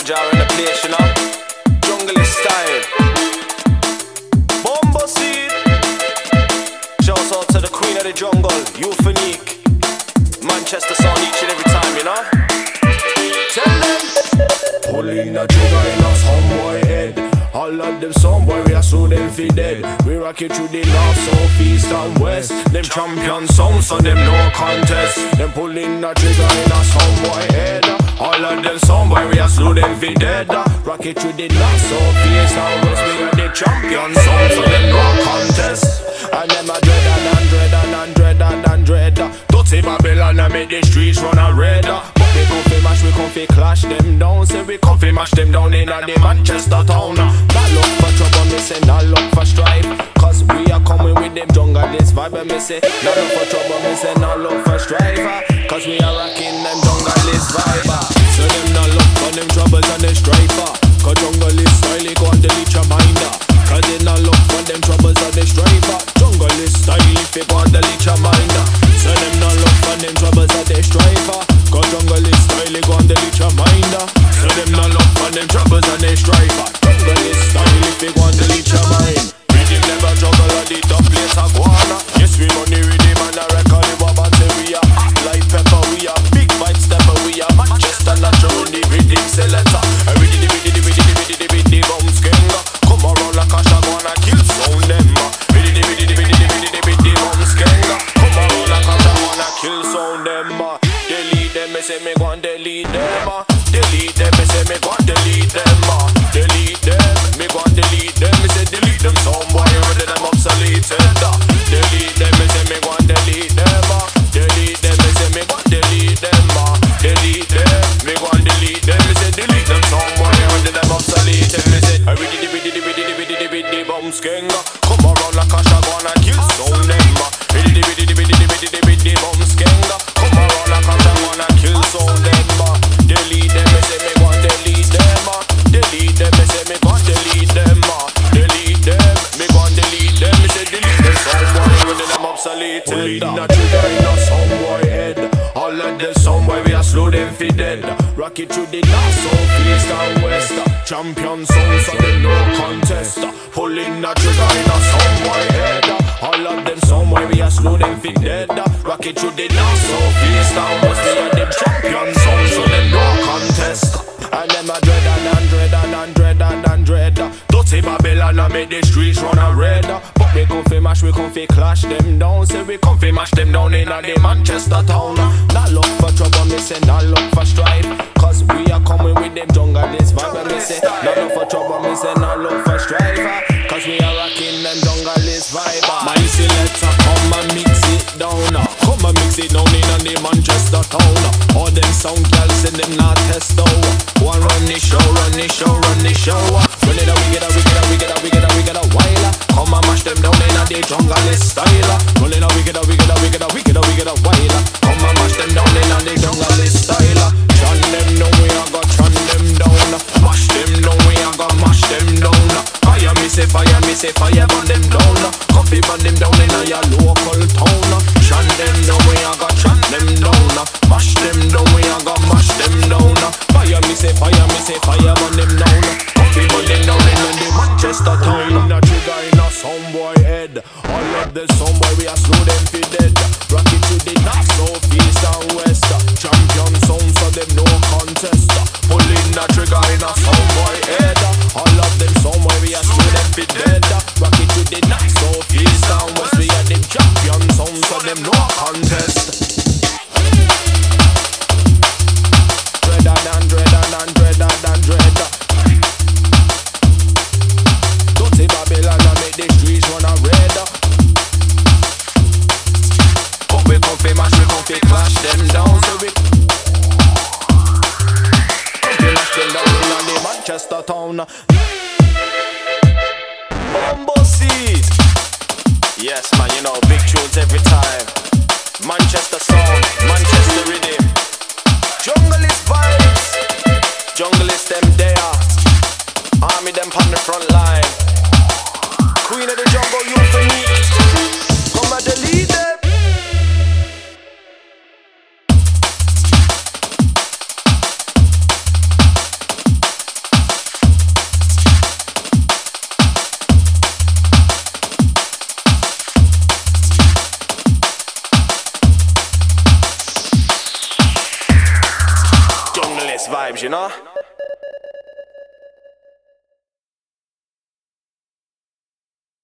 jar in the place, you know. Jungle style. Bumbo seed. Shouts out to the queen of the jungle, Euphonique. Manchester sound each and every time, you know. Tell them. Pulling a trigger in a some boy head. All of them some boy we are so them fi dead. We rock it through the north, south, east and west. Them champion songs so them no contest. Them pulling a trigger in a some boy head. All of them some boy we are so them fi dead. Rock it through the north, south, east and west. We are the champion songs so them no contest. And them a dread. Dirty Babylon and make the streets run a red. But we come fi mash, we come fi clash them down. Say we come fi mash them down in a the Manchester town. Not look for trouble, me say not look for strife. Cause we are coming with them jungle this vibe. And me say not look for trouble, me say not look for strife. Cause we are rocking them jungle this vibe. So them not look for them troubles and the strife. Cause jungle this style, go and delete your mind. Cause they not look for them troubles and the strife. Jungle this style, if you go and delete your mind. So them not look for them troubles and the strife. Cause jungle this style, go and delete your mind. So them not look for them troubles and the strife. Jungle this style, if you go and delete your mind. Rhythm never juggle at the top place of Guana. Yes, we money rhythm and a record the Baba say we are hot like pepper. We are big vibe stepper. We are Manchester natural the rhythm selector. The bombs king. Come around like a shot wanna kill sound them. The bombs king. Come around like a shot wanna kill sound them. Delete them, me say me go and delete them. Delete them, me say me go and delete them. Delete them, me go and delete them. Me say delete them, some boy already them obsolete. Delete them, me say me go and delete them. Delete them, me say me go and delete them. Delete them, me go and delete them. Me say delete them, some boy already them obsolete. Me say I read the bombs king. Come around like a shot wanna kill sound them. The bombs king. Come around like a shot wanna kill sound them. Delete them, me say me go and delete them. Delete them, me say me go and delete them. Delete them, me go and delete them. Me say delete them, some boy already them obsolete. Pulling a trigger in a some boy head. All of them some boy we are slow them fi dead. Rock it through the north, south, east and west. Champion sound so them no contest. Pulling a trigger in a some boy head. All of them some boy we are slow them fi dead. Rock it through the north, south, east and west. We are them champion sound so them no contest. And them a dread. Dirty Babylon and make the streets run a red. But we come fi mash, we come fi clash them down. Say we come fi mash them down in a the Manchester town. Not look for trouble, me say not look for strife. Cause we are coming with them jungle this vibe. And me say not look for trouble, me say not look for strife. Cause we are rocking them jungle this vibe. My selector come and mix it down. Come and mix it down in a the Manchester town. All them sound girls and them not test out. One run the show. Run it a we get a while. Come and mash them down in a the jungle style. Run it a we get a while. Come and mash them down in a the jungle style. Chant them down, we a go chant them down. Mash them down, we a go mash them down. Fire me say burn them down. Coffee burn them down in a your local town. Chant them down, we a go chant them down. Mash them down, we a go mash them down. Fire me say burn them down. Coffee burn them down in the Manchester town. In a trigger in a some boy head. All of the some boy we are slow them fi dead. Rock it to the north, south, east and west. Champion sound so them no contest. Pulling a trigger in a some boy head. All of them some boy we are slow them fi dead. Rock it to the north, south, east and west. We are them champion sound so them no contest. Dread. Dirty Babylon and make the streets run a red. But we come fi mash, we come fi clash them down. So we come fi mash them down in the Manchester town. Bumbo seed. Yes man, you know, big tunes every time. Manchester sound, Manchester rhythm. Jungle is vibes. Jungle is them there. Army them on the front line. Queen of the jungle, Euphonique. Come and delete them. best vibes, you know.